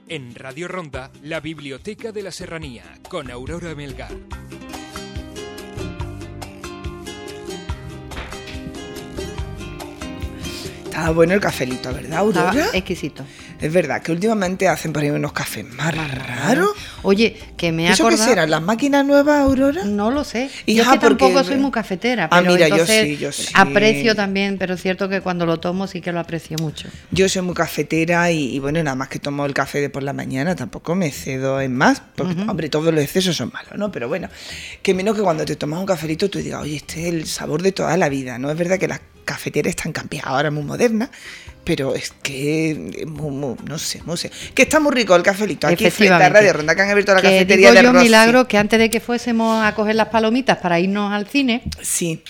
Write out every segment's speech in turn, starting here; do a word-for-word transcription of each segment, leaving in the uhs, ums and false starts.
En Radio Ronda, la Biblioteca de la Serranía, con Aurora Melgar. Estaba bueno el cafelito, ¿verdad, Aurora? Estaba exquisito. Es verdad que últimamente hacen por ahí unos cafés más raros. Oye, que me he ¿Eso acordado... qué serán? ¿Las máquinas nuevas, Aurora? No lo sé. Hija, yo es que porque... tampoco soy muy cafetera, pero ah, mira, entonces yo sí, yo sí. aprecio también, pero es cierto que cuando lo tomo sí que lo aprecio mucho. Yo soy muy cafetera y, y bueno, nada más que tomo el café de por la mañana, tampoco me cedo en más, porque, uh-huh. hombre, todos los excesos son malos, ¿no? Pero bueno, que menos que cuando te tomas un cafelito tú digas, oye, este es el sabor de toda la vida, ¿no? Es verdad que las cafeteras están cambiadas, ahora muy modernas, pero es que, muy, muy, no sé, no sé, que está muy rico el cafelito. Aquí frente a Radio Ronda, que han abierto la que cafetería digo de yo, Rossi. Milagro, que antes de que fuésemos a coger las palomitas para irnos al cine... Sí.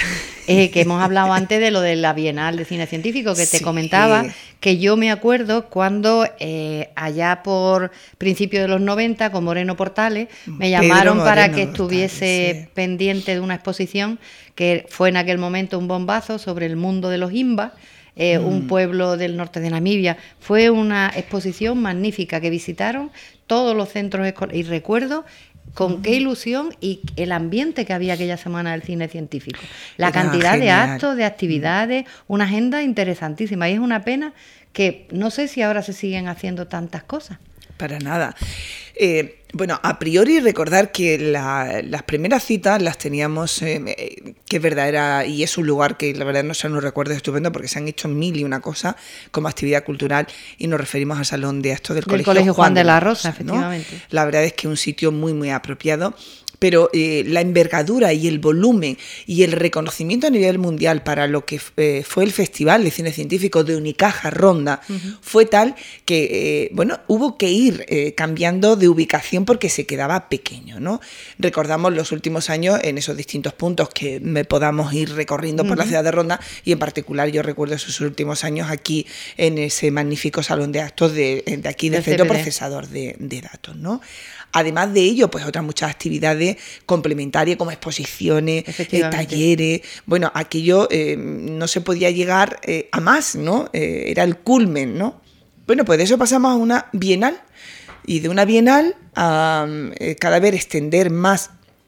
Eh, que hemos hablado antes de lo de la Bienal de Cine Científico, que te sí. comentaba, que yo me acuerdo cuando eh, allá por principios de los noventa, con Moreno Portales, me Pedro llamaron Moreno para que Portales, estuviese sí. pendiente de una exposición que fue en aquel momento un bombazo sobre el mundo de los Imba, eh, mm. un pueblo del norte de Namibia. Fue una exposición magnífica que visitaron todos los centros escolares, y recuerdo con qué ilusión y el ambiente que había aquella semana del cine científico. La Era cantidad genial. de actos, de actividades, una agenda interesantísima. Y es una pena que no sé si ahora se siguen haciendo tantas cosas. Para nada. Eh, bueno, a priori recordar que la, las primeras citas las teníamos, eh, que es verdad, era, y es un lugar que la verdad no se nos recuerda estupendo porque se han hecho mil y una cosa como actividad cultural y nos referimos al salón de actos del, del Colegio, Colegio Juan, Juan de la Rosa, Rosa, efectivamente. ¿no? La verdad es que es un sitio muy, muy apropiado. Pero eh, la envergadura y el volumen y el reconocimiento a nivel mundial para lo que eh, fue el Festival de Cine Científico de Unicaja Ronda uh-huh. fue tal que, eh, bueno, hubo que ir eh, cambiando de ubicación porque se quedaba pequeño, ¿no? Recordamos los últimos años en esos distintos puntos que me podamos ir recorriendo uh-huh. por la ciudad de Ronda y en particular yo recuerdo esos últimos años aquí en ese magnífico salón de actos de, de aquí del Centro Procesador de, de Datos, ¿no? Además de ello, pues otras muchas actividades complementarias como exposiciones, eh, talleres. Bueno, aquello eh, no se podía llegar eh, a más, ¿no? Eh, era el culmen, ¿no? Bueno, pues de eso pasamos a una bienal y de una bienal a eh, cada vez extender más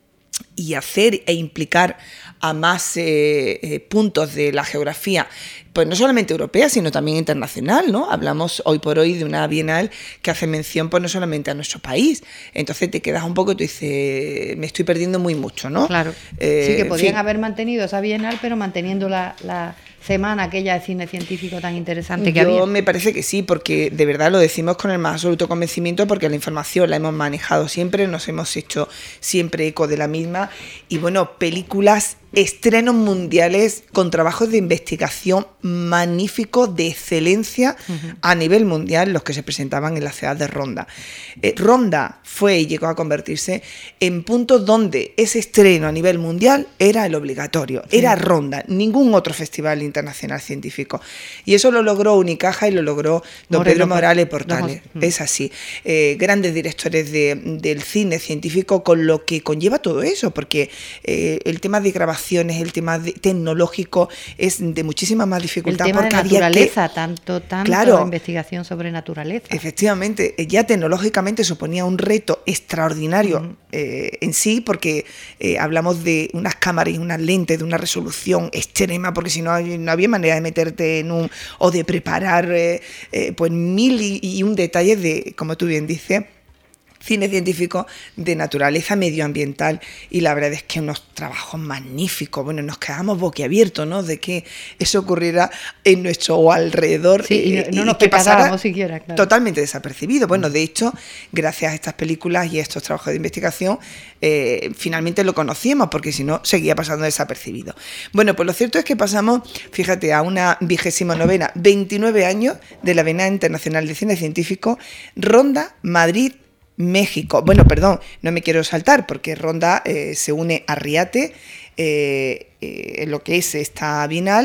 y hacer e implicar a más eh, eh, puntos de la geografía, pues no solamente europea, sino también internacional, ¿no? Hablamos hoy por hoy de una bienal que hace mención pues no solamente a nuestro país. Entonces te quedas un poco y tú dices, me estoy perdiendo muy mucho, ¿no? Claro. Eh, sí, que podían fin. haber mantenido esa bienal, pero manteniendo la... la... semana aquella de cine científico tan interesante que Yo había. Me parece que sí, porque de verdad lo decimos con el más absoluto convencimiento, porque la información la hemos manejado siempre, nos hemos hecho siempre eco de la misma, y bueno, películas, estrenos mundiales con trabajos de investigación magníficos, de excelencia uh-huh. a nivel mundial, los que se presentaban en la ciudad de Ronda. Eh, Ronda fue y llegó a convertirse en puntos donde ese estreno a nivel mundial era el obligatorio, sí. era Ronda, ningún otro festival internacional científico. Y eso lo logró Unicaja y lo logró don Moreno, Pedro Morales Portales. No, no. Es así. Eh, grandes directores de, del cine científico con lo que conlleva todo eso, porque eh, el tema de grabaciones, el tema de, tecnológico es de muchísima más dificultad. El tema porque de naturaleza, había que, tanto, tanto claro, investigación sobre naturaleza. Efectivamente, ya tecnológicamente suponía un reto extraordinario uh-huh. eh, en sí, porque eh, hablamos de unas cámaras y unas lentes de una resolución extrema, porque si no hay no había manera de meterte en un o de preparar eh, eh, pues mil y, y un detalles de, como tú bien dices, cine científico de naturaleza medioambiental, y la verdad es que unos trabajos magníficos. Bueno, nos quedamos boquiabiertos, ¿no? De que eso ocurriera en nuestro alrededor. Sí, y no, eh, no y nos que pasara siquiera, claro. Totalmente desapercibido. Bueno, de hecho, gracias a estas películas y a estos trabajos de investigación, eh, finalmente lo conocíamos, porque si no, seguía pasando desapercibido. Bueno, pues lo cierto es que pasamos, fíjate, a una vigésima novena, veintinueve años de la Bienal Internacional de Cine Científico, Ronda, Madrid, México. Bueno, perdón, no me quiero saltar porque Ronda eh, se une a Riate, eh, eh, lo que es esta bienal,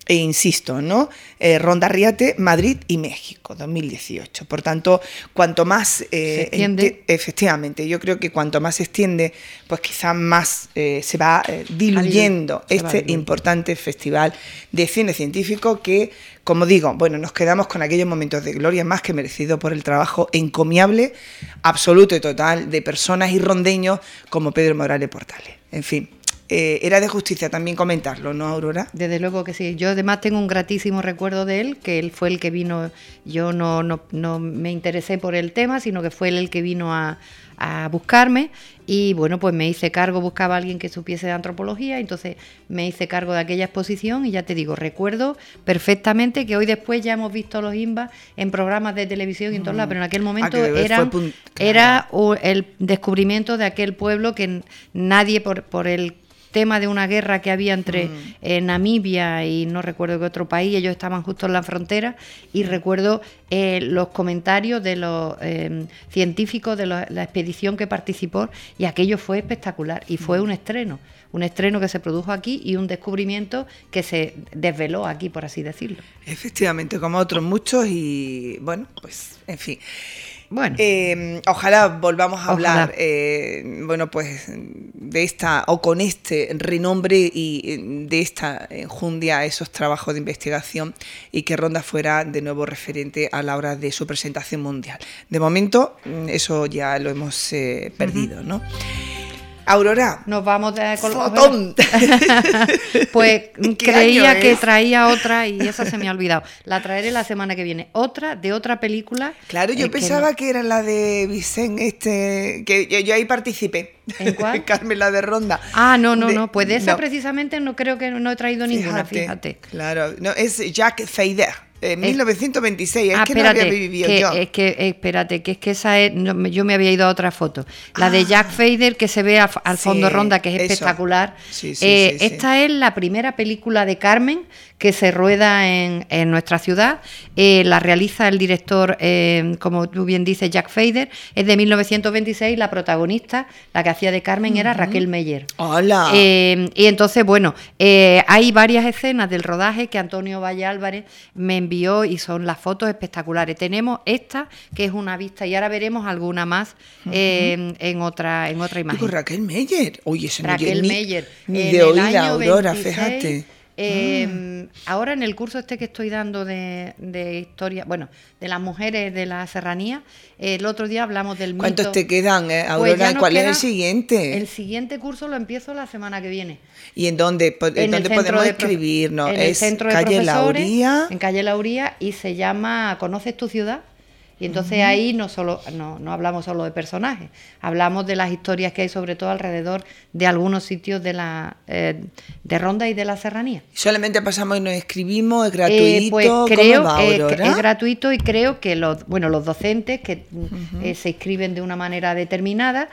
E insisto, ¿no? Eh, Ronda Riate, Madrid y México, dos mil dieciocho. Por tanto, cuanto más eh, se extiende. Efectivamente, yo creo que cuanto más se extiende, pues quizás más eh, se va eh, diluyendo Se este va diluyendo. importante festival de cine científico que, como digo, bueno, nos quedamos con aquellos momentos de gloria más que merecido por el trabajo encomiable, absoluto y total de personas y rondeños como Pedro Morales Portales. En fin. Eh, era de justicia también comentarlo, ¿no, Aurora? Desde luego que sí. Yo además tengo un gratísimo recuerdo de él, que él fue el que vino, yo no, no, no me interesé por el tema, sino que fue él el que vino a, a buscarme y bueno, pues me hice cargo, buscaba a alguien que supiese de antropología, entonces me hice cargo de aquella exposición y ya te digo, recuerdo perfectamente que hoy después ya hemos visto los INBA en programas de televisión y en todos lados, pero en aquel momento ah, eran, pun- claro. era el descubrimiento de aquel pueblo que nadie por, por el tema de una guerra que había entre mm. eh, Namibia y no recuerdo qué otro país, ellos estaban justo en la frontera y recuerdo eh, los comentarios de los eh, científicos de lo, la expedición que participó y aquello fue espectacular y fue mm. un estreno, un estreno que se produjo aquí y un descubrimiento que se desveló aquí, por así decirlo. Efectivamente, como otros muchos y bueno, pues en fin. Bueno, eh, ojalá volvamos a ojalá. hablar, eh, bueno, pues de esta o con este renombre y de esta enjundia a esos trabajos de investigación y que Ronda fuera de nuevo referente a la hora de su presentación mundial. De momento, eso ya lo hemos eh, perdido, uh-huh. ¿no? Aurora. Nos vamos de con ¡Fotón! Pues creía que traía otra y esa se me ha olvidado. La traeré la semana que viene. Otra de otra película. Claro, yo eh, pensaba que, no... que era la de Vicente, este, que yo, yo ahí participé. ¿En cuál? Carmen, la de Ronda. Ah, no, no, de, no. Pues de esa no. precisamente no creo que no he traído fíjate, ninguna, fíjate. Claro, no, es Jack Fader. En mil novecientos veintiséis, es ah, que espérate, no había vivido que, yo. Es que, eh, espérate, que es que esa es, no, yo me había ido a otra foto. La ah. de Jack Fader, que se ve a, al fondo sí, Ronda, que es eso. Espectacular. Sí, sí, eh, sí, esta sí. es la primera película de Carmen que se rueda en, en nuestra ciudad. Eh, la realiza el director, eh, como tú bien dices, Jack Fader. Es de mil novecientos veintiséis. La protagonista, la que hacía de Carmen, uh-huh. era Raquel Meyer. ¡Hola! Eh, y entonces, bueno, eh, hay varias escenas del rodaje que Antonio Valle Álvarez me envió y son las fotos espectaculares. Tenemos esta, que es una vista, y ahora veremos alguna más uh-huh. eh, en otra en otra imagen. Digo, Raquel Meyer. Oye, ese Raquel ni, Meyer. Ni de oída, Aurora, veintiséis, fíjate. Eh, ah. Ahora en el curso este que estoy dando de, de historia, bueno, de las mujeres de la serranía, eh, el otro día hablamos del mito. ¿Cuántos te quedan, eh, Aurora? Pues ¿cuál queda, es el siguiente? El siguiente curso lo empiezo la semana que viene. ¿Y en dónde, en en dónde podemos escribirnos? En es el centro de calle Lauría. En calle Lauría y se llama ¿Conoces tu ciudad? Y entonces uh-huh. ahí no solo no, no hablamos solo de personajes, hablamos de las historias que hay sobre todo alrededor de algunos sitios de la eh, de Ronda y de la serranía. ¿Solamente pasamos y nos escribimos? ¿Es gratuito? Eh, pues creo ¿Cómo va, Aurora? Eh, que es gratuito y creo que los bueno los docentes que uh-huh. eh, se inscriben de una manera determinada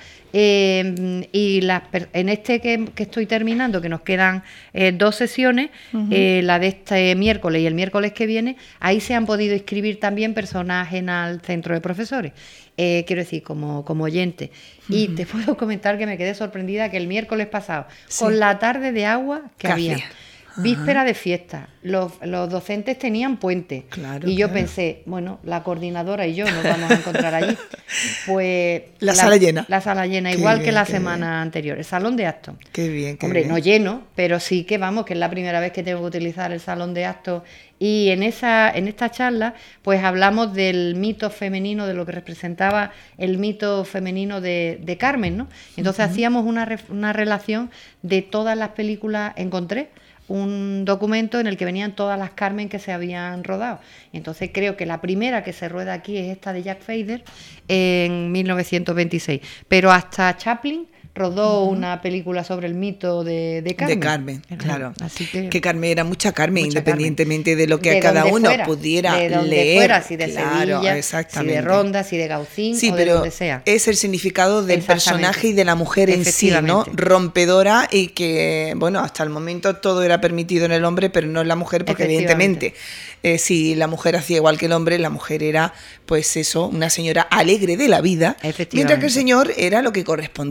eh, y las, en este que, que estoy terminando, que nos quedan eh, dos sesiones, uh-huh. eh, la de este miércoles y el miércoles que viene, ahí se han podido inscribir también personajes al centro de profesores, eh, quiero decir, como, como oyente. Uh-huh. Y te puedo comentar que me quedé sorprendida que el miércoles pasado, sí. con la tarde de agua que Casi. había, víspera de fiesta, los, los docentes tenían puente. Claro, y yo claro. pensé, bueno, la coordinadora y yo nos vamos a encontrar allí. Pues la, la sala llena. La sala llena, qué igual bien, que la qué semana bien. anterior. El salón de actos. Qué bien, qué Hombre, bien. no lleno, pero sí que vamos, que es la primera vez que tengo que utilizar el salón de actos. Y en esa, en esta charla, pues hablamos del mito femenino, de lo que representaba el mito femenino de, de Carmen, ¿no? Entonces uh-huh. hacíamos una, re, una relación de todas las películas, encontré un documento en el que venían todas las Carmen que se habían rodado. Entonces creo que la primera que se rueda aquí es esta de Jack Fader en mil novecientos veintiséis. Pero hasta Chaplin rodó uh-huh. una película sobre el mito de, de Carmen. De Carmen, claro. Así que, que Carmen era mucha Carmen, mucha independientemente Carmen. de lo que de cada uno fuera, pudiera de donde leer. Fuera, si de claro, Sevilla, si de Ronda, si de Gaucín, sí, o pero de donde sea. Es el significado del personaje y de la mujer en sí, ¿no? Rompedora y que, bueno, hasta el momento todo era permitido en el hombre, pero no en la mujer, porque evidentemente eh, si la mujer hacía igual que el hombre, la mujer era, pues eso, una señora alegre de la vida, mientras que el señor era lo que correspondía a la época.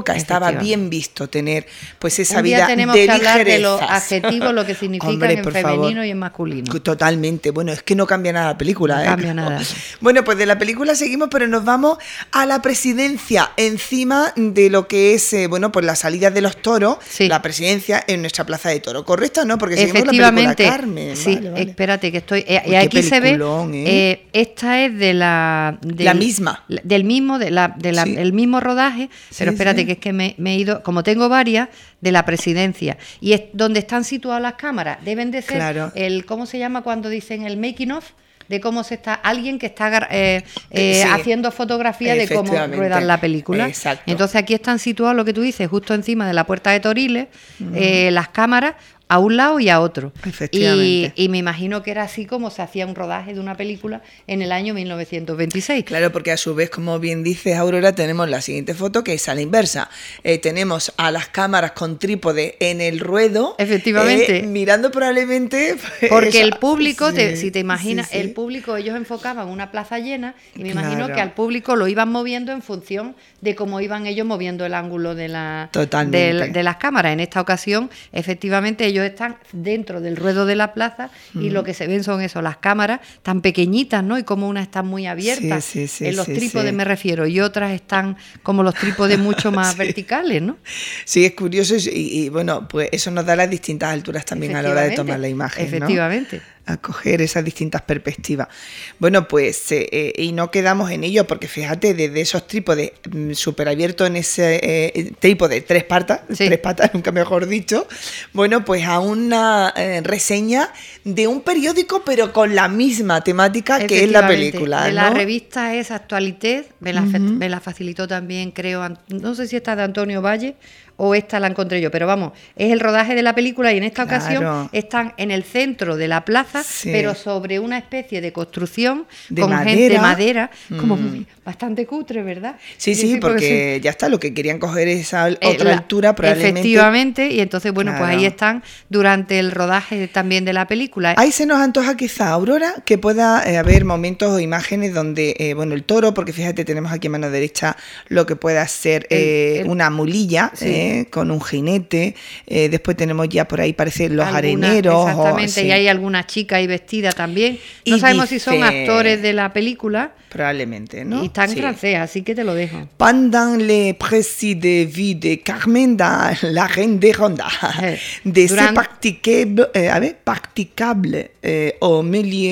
época estaba bien visto tener pues esa Un día vida tenemos de que hablar de ligerezas. los adjetivos, lo que significan Hombre, en por femenino favor. y en masculino. Totalmente. Bueno, es que no cambia nada la película, No ¿eh? cambia nada. Bueno, pues de la película seguimos, pero nos vamos a la presidencia, encima de lo que es, eh, bueno, pues la salida de los toros, Sí. la presidencia en nuestra plaza de toros, ¿correcto? ¿No? Porque seguimos la película Efectivamente, Carmen. sí, Vale, vale. espérate que estoy. eh, Uy, y qué aquí se ve. peliculón, ¿eh? eh, esta es de la. del- La misma. Del mismo, de la, de la- Sí. el mismo rodaje, pero Sí, espérate sí. que es que me, me he ido. Como tengo varias, de la presidencia. Y es donde están situadas las cámaras. Deben de ser Claro. el. ¿Cómo se llama cuando dicen el making of? De cómo se está. Alguien que está gra- eh, eh, Sí. haciendo fotografía de cómo Efectivamente. ruedan la película. Exacto. Entonces aquí están situados lo que tú dices, justo encima de la puerta de Toriles, eh, las cámaras a un lado y a otro. Efectivamente. Y, y me imagino que era así como se hacía un rodaje de una película en el año mil novecientos veintiséis. Claro, porque a su vez, como bien dices, Aurora, tenemos la siguiente foto que es a la inversa. Eh, tenemos a las cámaras con trípode en el ruedo. Efectivamente. eh, mirando probablemente... pues, Porque el esa- público, te- sí, si te imaginas, sí, sí. el público, ellos enfocaban una plaza llena y me Claro. imagino que al público lo iban moviendo en función de cómo iban ellos moviendo el ángulo de, la, Totalmente. de, de las cámaras. En esta ocasión, efectivamente, ellos están dentro del ruedo de la plaza y lo que se ven son eso, las cámaras tan pequeñitas, ¿no? Y como unas están muy abiertas, Sí, sí, sí, en los sí, trípodes sí. me refiero, y otras están como los trípodes mucho más Sí. verticales, ¿no? Sí, es curioso y, y, bueno, pues eso nos da las distintas alturas también a la hora de tomar la imagen, ¿no? Efectivamente. A coger esas distintas perspectivas. Bueno, pues, eh, eh, y no quedamos en ello, porque fíjate, desde esos trípodes mm, súper abiertos en ese eh, trípode, tres patas, Sí. tres patas, nunca mejor dicho, bueno, pues a una eh, reseña de un periódico, pero con la misma temática que es la Efectivamente. película, De ¿no? la revista es Actualité, me la, fe- Ujú. me la facilitó también, creo, An- no sé si esta de Antonio Valle o esta la encontré yo, pero vamos, es el rodaje de la película y en esta Claro. ocasión están en el centro de la plaza, Sí. pero sobre una especie de construcción De con gente madera. de madera, como Mm. muy- bastante cutre, ¿verdad? Sí, sí, porque ya está, lo que querían coger es esa Eh, otra la- altura, probablemente. Efectivamente, y entonces, bueno, pues Claro. ahí están durante el rodaje también de la película. Ahí se nos antoja quizá, Aurora, que pueda eh, haber momentos o imágenes donde, eh, bueno, el toro, porque fíjate, tenemos aquí a mano derecha lo que pueda ser eh, El- el- una mulilla Sí. eh, con un jinete, eh, después tenemos ya por ahí, parece los Alguna- areneros. o- Exactamente, sí, y hay alguna chica ahí vestida también. No Y sabemos si son dice- actores de la película probablemente, ¿no? y está en Sí. francés, así que te lo dejo. Pendant les précis de vie de Carmen dans la reine de Ronda, Eh, de durant- ces praticables, eh, a ver, practicables eh, au milieu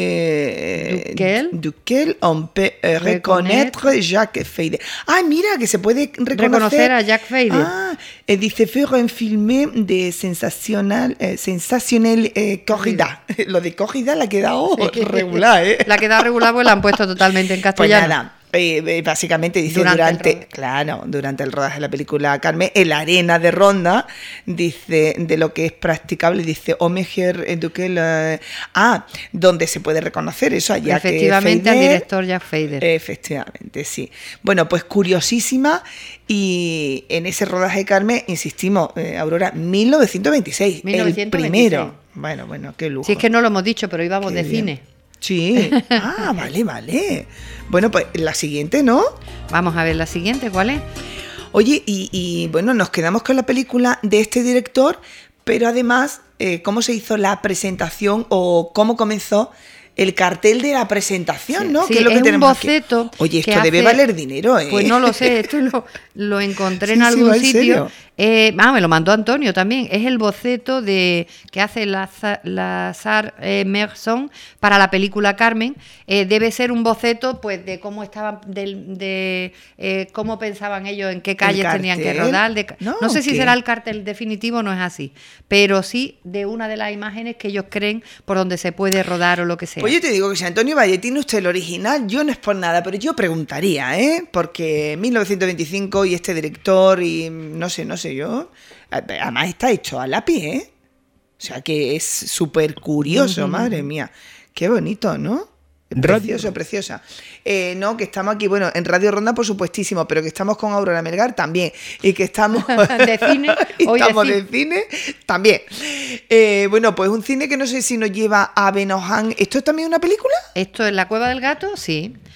eh, Duquel. duquel on peut eh, reconnaître Reconnaître. Jacques Fader. Ah, mira, que se puede reconocer, Reconocer a Jack Fader. Ah, eh, dice fue un filme de sensacional, eh, sensacional eh, corrida. Lo de corrida le ha quedado regular, ¿eh? La que da regular, pues la han puesto totalmente en Pues castellano. nada, eh, eh, básicamente dice Durante el durante, rodaje. claro, durante el rodaje de la película Carmen, en la arena de Ronda, dice de lo que es practicable, dice o mejor eduque la- ah, donde se puede reconocer eso allá que Efectivamente, al Fader- director Jack Fader. Efectivamente, sí. Bueno, pues curiosísima y en ese rodaje de Carmen, insistimos, eh, Aurora, mil novecientos veintiséis, mil novecientos el veintiséis. primero. Bueno, bueno, qué lujo. Si es que no lo hemos dicho, pero íbamos Qué de bien. cine. Sí. Ah, vale, vale. Bueno, pues la siguiente, ¿no? Vamos a ver la siguiente, ¿cuál es? Oye, y, y, bueno, nos quedamos con la película de este director, pero además, eh, ¿cómo se hizo la presentación o cómo comenzó el cartel de la presentación, Sí, no? sí, ¿Qué es lo que es un tenemos aquí? boceto Oye, esto que debe hace- valer dinero, ¿eh? Pues no lo sé, esto lo, lo encontré Sí, en sí, algún va en sitio. serio. Eh, ah, me lo mandó Antonio también. Es el boceto de que hace Lazar, Lazar eh, Merson para la película Carmen. Eh, debe ser un boceto, pues, de cómo estaban, del- de, eh, cómo pensaban ellos, en qué calles tenían que cartel? rodar. de- No, no sé si ¿qué? será el cartel definitivo, no es así, pero sí de una de las imágenes que ellos creen por donde se puede rodar o lo que sea. Pues yo te digo que si Antonio Valle tiene usted el original, yo no es por nada, pero yo preguntaría, ¿eh? Porque mil novecientos veinticinco y este director y no sé, no sé yo, además está hecho a lápiz, ¿eh? O sea que es súper curioso, madre mía. Qué bonito, ¿no? Precioso, preciosa. Eh, no, que estamos aquí, bueno, en Radio Ronda por supuestísimo, pero que estamos con Aurora Melgar también. Y que estamos De cine, y hoy de estamos cine. de cine también. Eh, bueno, pues un cine que no sé si nos lleva a Benohan. ¿Esto es también una película? Esto es La Cueva del Gato, sí.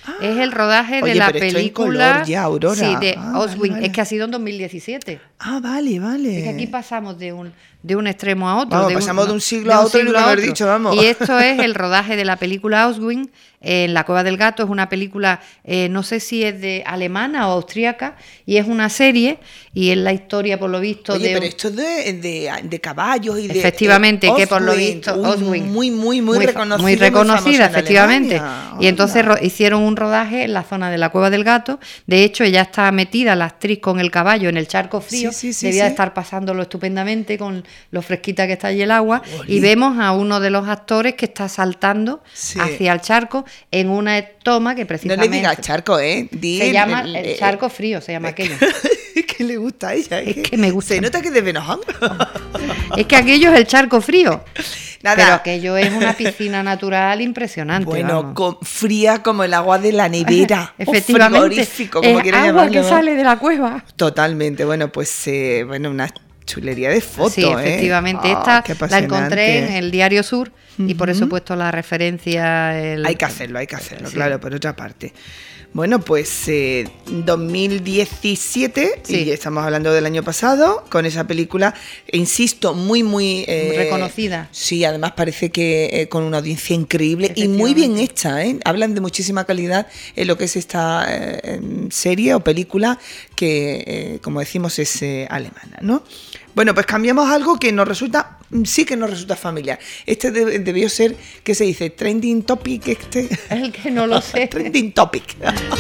Ah, es el rodaje oye, de la pero esto película en color ya, Aurora. Sí, de ah, Oswin. Vale, vale. Es que ha sido en dos mil diecisiete. Ah, vale, vale. Es que aquí pasamos de un, de un extremo a otro. Vamos, de un, pasamos no, de un siglo a otro y nunca haber dicho, vamos. Y esto es el rodaje de la película Oswin en La Cueva del Gato. Es una película, eh, no sé si es de alemana o austríaca, y es una serie, y es la historia, por lo visto, Oye, de... pero un... esto es de, de, de caballos y de... Efectivamente, eh, que por lo Oswin, visto... uy, Oswin, muy, muy, muy, muy, reconocida. muy reconocida, efectivamente. Alemania. Y entonces Hola. ro- hicieron un rodaje en la zona de la Cueva del Gato. De hecho, ella está metida, la actriz, con el caballo en el charco frío. Sí, sí, sí, Debía sí. de estar pasándolo estupendamente con lo fresquita que está allí el agua. Jolín. Y vemos a uno de los actores que está saltando Sí. hacia el charco en una toma que No precisamente... le digas charco, ¿eh? Di se el- llama el- el el- charco frío, se llama aquello. Es que le gusta a ella. Es que me gusta. Se nota que es de Benoján. Es que aquello es el charco frío. Nada. Pero aquello es una piscina natural impresionante. Bueno, vamos. con- fría como el agua de la nevera. o Efectivamente, frigorífico, como es quieran agua llamarlo, que ¿no? sale de la cueva. Totalmente. Bueno, pues, eh, bueno, una chulería de fotos, Sí, efectivamente. ¿eh? Esta Ah, qué la encontré en apasionante. el Diario Sur y por eso he Ujú. puesto la referencia. El... Hay que hacerlo, hay que hacerlo, Sí. claro, por otra parte. Bueno, pues eh, dos mil diecisiete, Sí. y estamos hablando del año pasado, con esa película, insisto, muy, muy... eh, Reconocida. Sí, además parece que eh, con una audiencia increíble y muy bien hecha, ¿eh? Hablan de muchísima calidad en lo que es esta eh, serie o película que, eh, como decimos, es eh, alemana, ¿no? Bueno, pues cambiamos algo que nos resulta, sí que nos resulta familiar. Este de- debió ser, ¿qué se dice? Trending topic, este. El que no lo sé. Trending topic.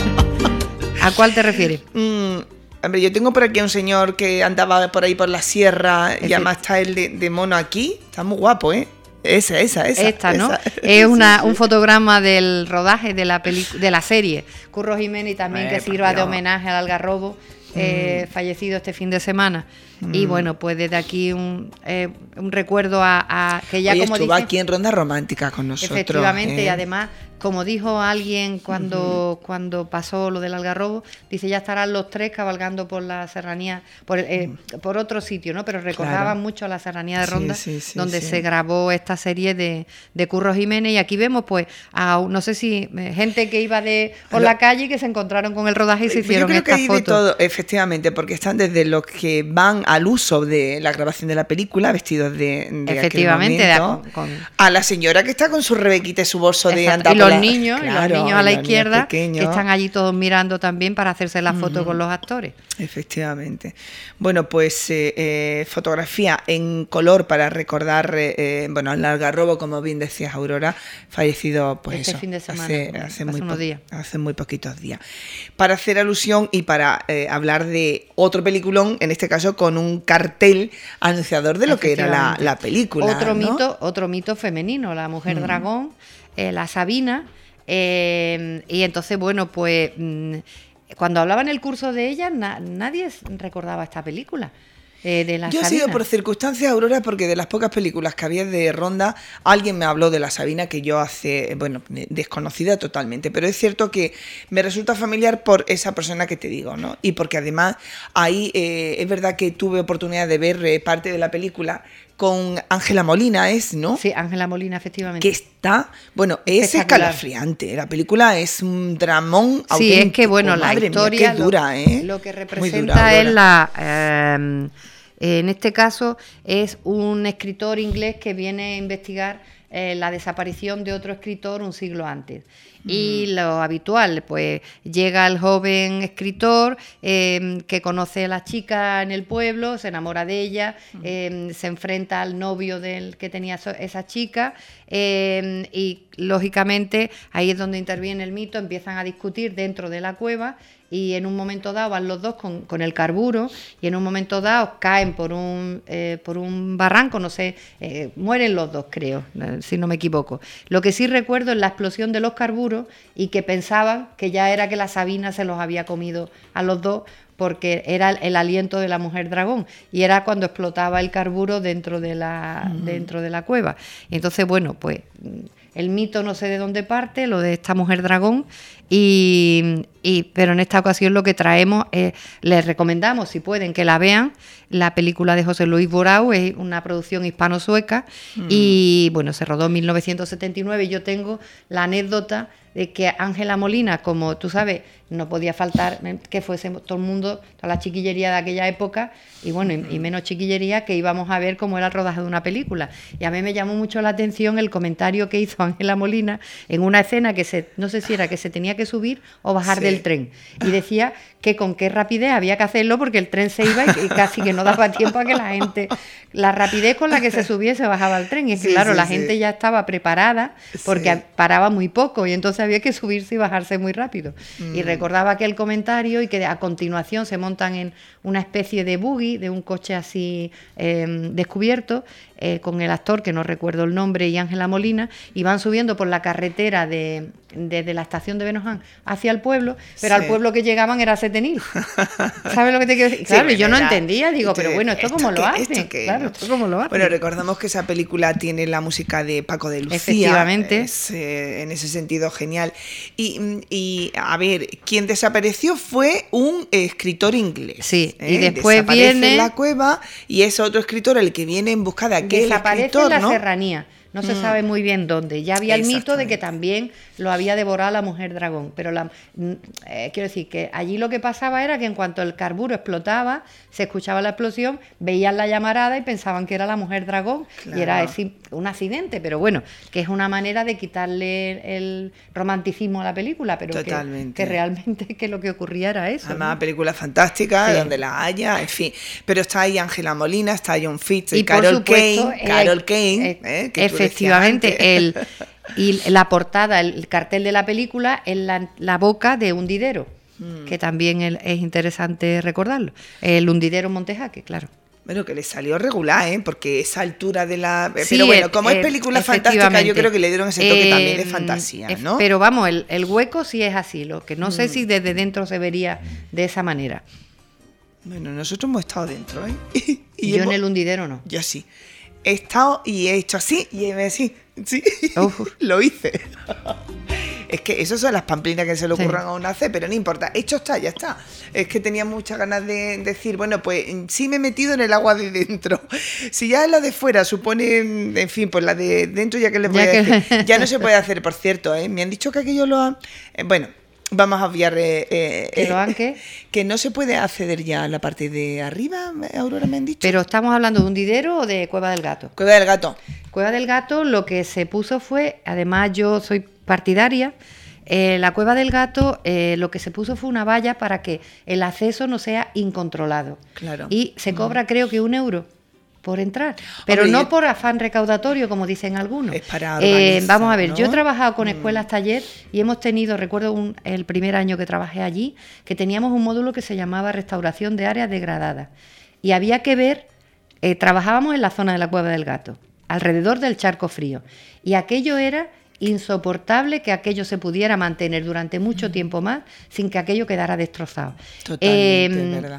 ¿A cuál te refieres? Mm, hombre, yo tengo por aquí a un señor que andaba por ahí por la sierra y Ese- además está el de, de mono aquí. Está muy guapo, ¿eh? Esa, esa, esa. Esta, ¿no? esa. Es una, Sí, sí. un fotograma del rodaje de la pelicu- de la serie. Curro Jiménez también, Eh, que por sirva de Dios. homenaje al Algarrobo, eh, fallecido este fin de semana. Y bueno, pues desde aquí un, eh, un recuerdo a, a- que ya Oye, como estuvo dice, aquí en Ronda Romántica con nosotros. efectivamente, ¿eh? y además, como dijo alguien cuando, cuando pasó lo del Algarrobo, dice, ya estarán los tres cabalgando por la serranía, por, eh, por otro sitio, ¿no? Pero recordaban Claro. mucho a la serranía de Sí, Ronda, sí, sí, donde sí. se grabó esta serie de, de Curro Jiménez, y aquí vemos, pues, a no sé si eh, gente que iba de por Lo- la calle y que se encontraron con el rodaje y se Yo hicieron creo que estas hay fotos. de todo, efectivamente, porque están desde los que van al uso de la grabación de la película, vestidos de, de aquel Efectivamente, de- momento, con- a la señora que está con su rebequita y su bolso de Exacto. andar Y por los la- niños, y los Claro, niños a la y los niños izquierda, pequeños. que están allí todos mirando también para hacerse la foto con los actores. Efectivamente. Bueno, pues eh, eh, fotografía en color para recordar, eh, eh, bueno, al Algarrobo, como bien decías, Aurora, fallecido, pues Este eso, fin de semana, hace, hace hace muy unos po- días. hace muy poquitos días. Para hacer alusión y para eh, hablar de otro peliculón, en este caso con un cartel anunciador de lo que era la, Efectivamente. la película. Otro ¿no? mito, otro mito femenino, la mujer dragón, eh, la Sabina, eh, y entonces, bueno, pues mm, cuando hablaba en el curso de ella, na- nadie s- recordaba esta película. eh, de la Yo he Sabina. sido por circunstancias, Aurora, porque de las pocas películas que había de Ronda, alguien me habló de la Sabina que yo hace, bueno, desconocida totalmente, pero es cierto que me resulta familiar por esa persona que te digo, ¿no? Y porque además ahí eh, es verdad que tuve oportunidad de ver eh, parte de la película con Ángela Molina, es, ¿no? Sí, Ángela Molina, efectivamente. Que está, bueno, es Espectacular. escalofriante. La película es un dramón Sí, auténtico. es que bueno, la Madre mía, historia qué dura, lo, ¿eh? lo que Muy representa dura, es Aurora. la eh, en este caso es un escritor inglés que viene a investigar eh, la desaparición de otro escritor un siglo antes. Y lo habitual, pues llega el joven escritor eh, que conoce a la chica en el pueblo, se enamora de ella, eh, se enfrenta al novio del que tenía so- esa chica eh, y lógicamente ahí es donde interviene el mito, empiezan a discutir dentro de la cueva y en un momento dado van los dos con, con el carburo y en un momento dado caen por un, eh, por un barranco, no sé, eh, mueren los dos creo, eh, si no me equivoco. Lo que sí recuerdo es la explosión de los carburos y que pensaban que ya era que la Sabina se los había comido a los dos porque era el, el aliento de la mujer dragón y era cuando explotaba el carburo dentro de la, uh-huh. dentro de la cueva. Y entonces, bueno, pues el mito no sé de dónde parte, lo de esta mujer dragón, Y, y, pero en esta ocasión lo que traemos es, les recomendamos, si pueden, que la vean. La película de José Luis Borau es una producción hispano-sueca mm. y bueno, se rodó en mil novecientos setenta y nueve y yo tengo la anécdota de que Ángela Molina, como tú sabes, no podía faltar que fuese todo el mundo, toda la chiquillería de aquella época, y bueno, y, y menos chiquillería, que íbamos a ver cómo era el rodaje de una película. Y a mí me llamó mucho la atención el comentario que hizo Ángela Molina en una escena que se, no sé si era que se tenía que subir o bajar sí. del tren. Y decía que con qué rapidez había que hacerlo porque el tren se iba y, y casi que no daba tiempo a que la gente... La rapidez con la que se subía y se bajaba el tren. Y es que, sí, claro, sí, la sí. gente ya estaba preparada porque sí. paraba muy poco y entonces había que subirse y bajarse muy rápido. Mm. Y recordaba aquel comentario y que a continuación se montan en una especie de buggy, de un coche así eh, descubierto, eh, con el actor, que no recuerdo el nombre, y Ángela Molina, y van subiendo por la carretera de, desde la estación de Benoján hacia el pueblo, pero sí. al pueblo que llegaban era Setenil. ¿Sabes lo que te quiero decir? Claro, sí, yo no entendía, digo, pero bueno, ¿esto, ¿esto cómo qué, lo hacen? ¿Esto claro, no? ¿esto cómo lo hacen? Bueno, recordamos que esa película tiene la música de Paco de Lucía. Efectivamente. Es, eh, en ese sentido, genial. Y, y, a ver, quien desapareció fue un escritor inglés. Sí, ¿eh? y después Desaparece viene... en la cueva y es otro escritor el que viene en busca de aquel Desaparece escritor, en la ¿no? serranía. No se sabe muy bien dónde. Ya había el mito de que también lo había devorado la mujer dragón. Pero la, eh, quiero decir que allí lo que pasaba era que en cuanto el carburo explotaba, se escuchaba la explosión, veían la llamarada y pensaban que era la mujer dragón. Claro. Y era ese, un accidente. Pero bueno, que es una manera de quitarle el romanticismo a la película. Pero que, que realmente que lo que ocurría era eso. Además, ¿no? película fantástica, sí. donde la haya, en fin. Pero está ahí Ángela Molina, está John Fitz, y Carol supuesto, Kane. Carol Kane, eh, eh, que efectivamente, el, y la portada, el cartel de la película es la, la boca de Hundidero, mm. que también el, es interesante recordarlo. El Hundidero Montejaque, claro. Bueno, que le salió regular, ¿eh? Porque esa altura de la... Sí, pero bueno, el, como es película fantástica, yo creo que le dieron ese toque eh, también de fantasía, ¿no? Pero vamos, el, el hueco sí es así, lo que no mm. sé si desde dentro se vería de esa manera. Bueno, nosotros hemos estado dentro, ¿eh? y yo hemos, en el Hundidero no. Yo sí. He estado y he hecho así y he así, sí, uh. lo hice. Es que esas son las pamplinas que se le ocurran sí. a uno hacer, pero no importa, hecho está, ya está. Es que tenía muchas ganas de decir, bueno, pues sí me he metido en el agua de dentro. Si ya la de fuera supone, en fin, pues la de dentro ya que les voy ya a decir, que... ya no se puede hacer, por cierto, ¿eh? Me han dicho que aquello lo han... Eh, bueno... Vamos a obviar eh, eh, ¿Que lo han qué? Que no se puede acceder ya a la parte de arriba, Aurora, me han dicho. Pero estamos hablando de Hundidero o de Cueva del Gato. Cueva del Gato. Cueva del Gato, lo que se puso fue, además yo soy partidaria, eh, la Cueva del Gato, eh, lo que se puso fue una valla para que el acceso no sea incontrolado. Claro. Y se cobra, mm. creo que un euro por entrar, pero Hombre, no por afán recaudatorio, como dicen algunos. Es para organizar, eh, vamos a ver, ¿no? yo he trabajado con mm. escuelas taller y hemos tenido, recuerdo un, el primer año que trabajé allí, que teníamos un módulo que se llamaba restauración de áreas degradadas. Y había que ver, eh, trabajábamos en la zona de la Cueva del Gato, alrededor del Charco Frío. Y aquello era insoportable que aquello se pudiera mantener durante mucho mm. tiempo más sin que aquello quedara destrozado. Totalmente, eh, verdad.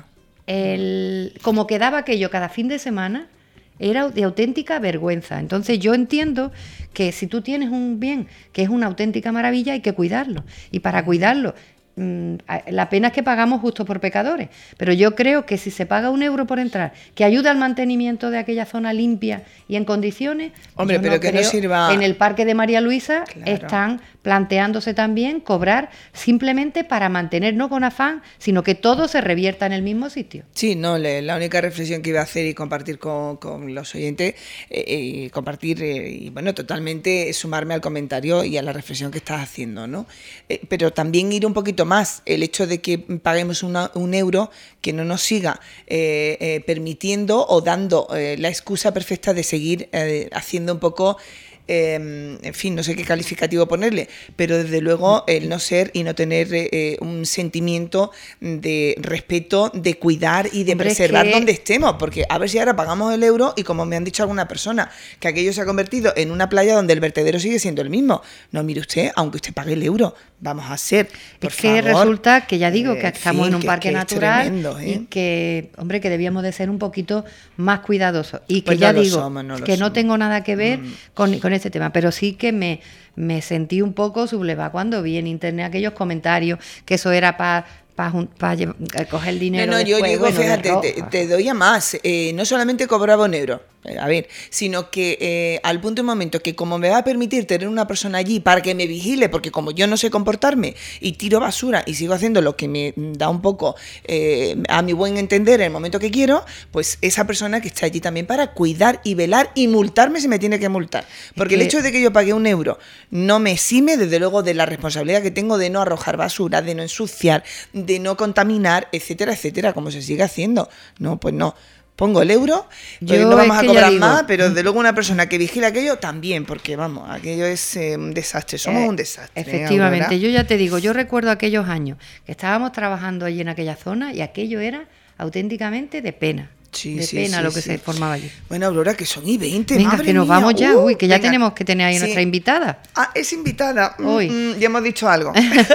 El, como quedaba aquello cada fin de semana, era de auténtica vergüenza. Entonces yo entiendo que si tú tienes un bien que es una auténtica maravilla, hay que cuidarlo. Y para cuidarlo, mmm, la pena es que pagamos justo por pecadores. Pero yo creo que si se paga un euro por entrar, que ayuda al mantenimiento de aquella zona limpia y en condiciones... Hombre, pero no que creo. no sirva... En el Parque de María Luisa claro. están planteándose también cobrar simplemente para mantener, no con afán, sino que todo se revierta en el mismo sitio. Sí, no, le, la única reflexión que iba a hacer y compartir con, con los oyentes, eh, eh, compartir eh, y bueno, totalmente sumarme al comentario y a la reflexión que estás haciendo, ¿no? Eh, pero también ir un poquito más, el hecho de que paguemos una, un euro que no nos siga eh, eh, permitiendo o dando eh, la excusa perfecta de seguir eh, haciendo un poco... Eh, en fin, no sé qué calificativo ponerle, pero desde luego el no ser y no tener eh, un sentimiento de respeto, de cuidar y de Hombre, preservar que... donde estemos, porque a ver si ahora pagamos el euro y como me han dicho alguna persona, que aquello se ha convertido en una playa donde el vertedero sigue siendo el mismo. No, mire usted, aunque usted pague el euro, vamos a hacer? Por es que favor. resulta que ya digo que Eh, estamos fin, en un que- parque que es natural tremendo, ¿eh? y que, hombre, que debíamos de ser un poquito más cuidadosos. Y que Pues ya no lo digo somos, no lo que no somos. tengo nada que ver Mm. con, con este tema, pero sí que me, me sentí un poco sublevada cuando vi en internet aquellos comentarios que eso era para para coger el dinero. No, no, yo después, digo, bueno, de fíjate, te, ropa. te doy a más. Eh, no solamente cobraba un euro, eh, a ver, sino que eh, al punto y momento que como me va a permitir tener una persona allí para que me vigile, porque como yo no sé comportarme y tiro basura y sigo haciendo lo que me da un poco eh, a mi buen entender en el momento que quiero, pues esa persona que está allí también para cuidar y velar y multarme si me tiene que multar. Porque que- el hecho de que yo pague un euro no me exime, desde luego, de la responsabilidad que tengo de no arrojar basura, de no ensuciar, de no contaminar, etcétera, etcétera, como se sigue haciendo. No, pues no. Pongo el euro, pues Yo no vamos es a que ya cobrar digo- más, pero desde luego una persona que vigila aquello también, porque vamos, aquello es eh, un desastre, somos Eh, un desastre. ¿eh, Efectivamente, Aurora? yo ya te digo, yo recuerdo aquellos años que estábamos trabajando allí en aquella zona y aquello era auténticamente de pena. Sí, de sí, pena sí, lo que sí. se formaba allí. Bueno, Aurora, que son y veinte, Venga, madre que nos mía. vamos ya, Uh, uy, que ya venga. tenemos que tener ahí Sí. nuestra invitada. Ah, es invitada. Mm, Hoy. mm, ya hemos dicho algo.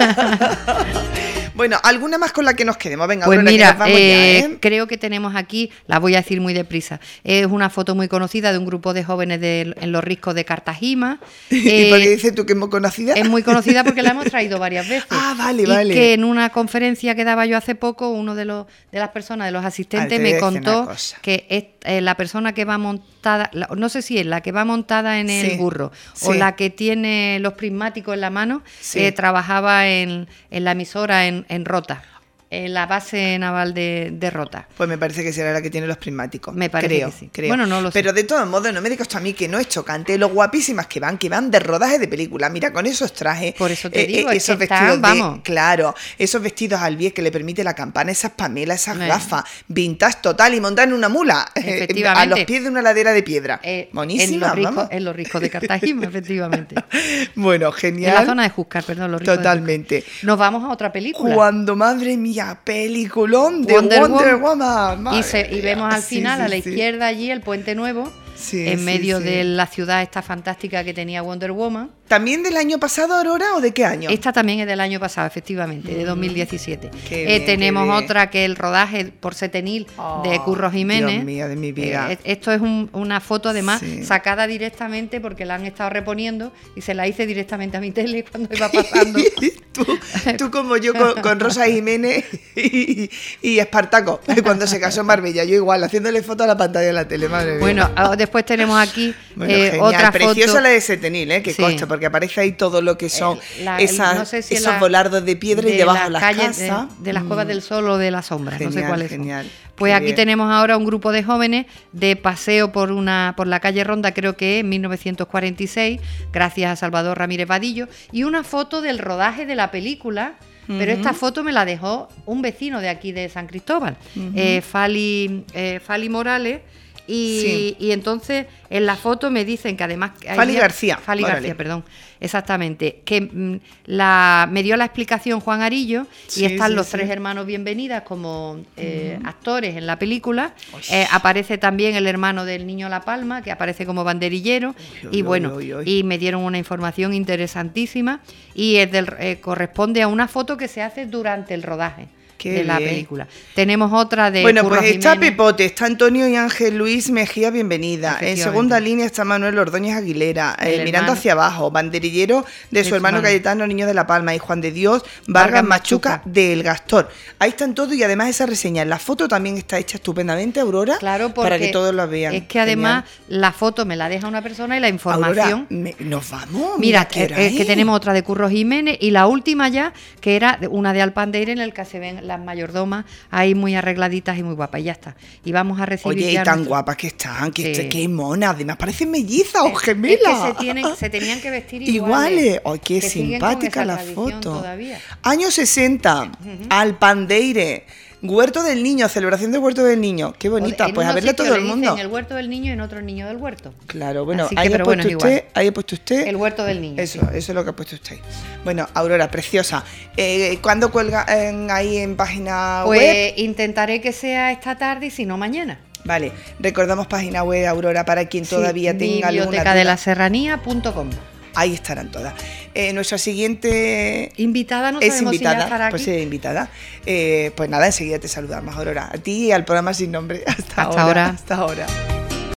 Bueno, ¿alguna más con la que nos quedemos? Venga, Pues Aurora, que mira, nos vamos eh, ya, ¿eh? creo que tenemos aquí, la voy a decir muy deprisa, es una foto muy conocida de un grupo de jóvenes de, en los riscos de Cartagena. ¿Y Eh, por qué dices tú que es muy conocida? Es muy conocida porque la hemos traído varias veces. Ah, vale, y vale. que en una conferencia que daba yo hace poco, uno de los de las personas, de los asistentes, Ah, te voy me a decir una contó cosa. que es, eh, la persona que va montada, la- no sé si es la que va montada en el Sí, burro o sí. la que tiene los prismáticos en la mano, Sí. eh, trabajaba en, en la emisora en, en Rota, en la base naval de, de Rota. Pues me parece que será la que tiene los prismáticos. Me parece creo, que sí. creo. Bueno, no lo sé. Pero de todos modos, no me digas tú a mí que no es chocante lo guapísimas que van, que van de rodaje de película. Mira, con esos trajes. Por eso te digo, es esos que están, vestidos de- vamos. Claro, esos vestidos al bies que le permite la campana, esas pamelas, esas Eh. gafas, vintage total y montar en una mula. Efectivamente. A los pies de una ladera de piedra. Eh, Buenísima, en, los riscos, vamos. en los riscos de Cartagena, efectivamente. Bueno, genial. En la zona de Júzcar, perdón, los riscos de Totalmente. Júzcar. Nos vamos a otra película. Cuando, madre mía, peliculón de Wonder Wonder, Woman. Woman. madre Y, se- y mía. vemos al Sí, final, sí, a la sí. izquierda allí, el Puente Nuevo, Sí, en sí, medio sí. de la ciudad esta fantástica que tenía Wonder Woman. ¿También del año pasado, Aurora, o de qué año? Esta también es del año pasado, efectivamente, de dos mil diecisiete. Qué Eh, bien, qué tenemos bien. otra que el rodaje por Setenil de Oh, Curro Jiménez. Dios mío, de mi vida. Eh, esto es un- una foto además Sí. sacada directamente porque la han estado reponiendo y se la hice directamente a mi tele cuando iba pasando. tú, tú como yo con, con Rosa Jiménez y, y Espartaco, cuando se casó en Marbella. Yo igual, haciéndole foto a la pantalla de la tele, madre mía. Bueno, ah, después tenemos aquí Bueno, eh, genial. otra Preciosa foto. la de Setenil, ¿eh? Que Sí. consta, porque aparece ahí todo lo que son El- la- el- esas, no sé si esos la- volardos de piedra y de debajo las calles, casas. De, de las cuevas Mm. del sol o de las sombras, no sé Genial, cuáles son. genial. Pues Qué aquí bien. tenemos ahora un grupo de jóvenes de paseo por una por la calle Ronda, creo que es en mil novecientos cuarenta y seis, gracias a Salvador Ramírez Vadillo, y una foto del rodaje de la película. Pero esta foto me la dejó un vecino de aquí de San Cristóbal, eh, Fali, eh, Fali Morales. Y, Sí. y entonces en la foto me dicen que además... Fali García, Fali órale. García, perdón, exactamente. Que mm, la, me dio la explicación Juan Arillo Sí, y están sí, los sí. tres hermanos Bienvenidas como eh, actores en la película. Eh, aparece también el hermano del niño La Palma, que aparece como banderillero. Uy, y uy, bueno, uy, uy. y me dieron una información interesantísima y es del, eh, corresponde a una foto que se hace durante el rodaje. Qué de la bien. película. Tenemos otra de Bueno, Curro pues está Jiménez. Pepote, está Antonio y Ángel Luis Mejía, bienvenida. En Efectivamente. segunda línea está Manuel Ordóñez Aguilera, El eh, mirando hermano. hacia abajo, banderillero de, su hermano Cayetano, Niño de la Palma, y Juan de Dios Vargas, Vargas Machuca, Machuca. de El Gastor. Ahí están todos y además esa reseña. La foto también está hecha estupendamente, Aurora, Claro, porque para que todos la vean. es que además Genial. la foto me la deja una persona y la Aurora, información... me- nos vamos. Mira, ¿qué hora eh, es que es? tenemos otra de Curro Jiménez y la última ya, que era de- una de Alpandeire en el que se ven las mayordomas ahí muy arregladitas y muy guapas, y ya está. Y vamos a recibir Oye, y ya tan nuestro- guapas que están, que, Sí. qué monas, además parecen mellizas o Es- gemelas. Es que se, tienen, se tenían que vestir iguales. Iguales. ¡Ay, qué que siguen con simpática esa la tradición foto! todavía. Años sesenta, Alpandeire, Huerto del Niño, celebración del Huerto del Niño. Qué bonita, En pues a unos verla sitios todo le el dicen mundo. el huerto del niño y en otro el niño del huerto. Claro, bueno, Así que, ahí, ha pero bueno, puesto es igual. usted, ahí ha puesto usted. El huerto del niño. Eso, sí. eso es lo que ha puesto usted. Bueno, Aurora, preciosa. Eh, ¿Cuándo cuelga en- ahí en página Pues web? intentaré que sea esta tarde y si no mañana. Vale, recordamos página web, Aurora, para quien todavía Sí, tenga alguna biblioteca duda. de la serranía punto com. ahí estarán todas. Eh, nuestra siguiente invitada, no es sabemos invitada, si ya estará aquí. pues es invitada. Eh, pues nada, enseguida te saludamos, Aurora. A ti y al programa Sin Nombre. Hasta, Hasta ahora. ahora. Hasta ahora.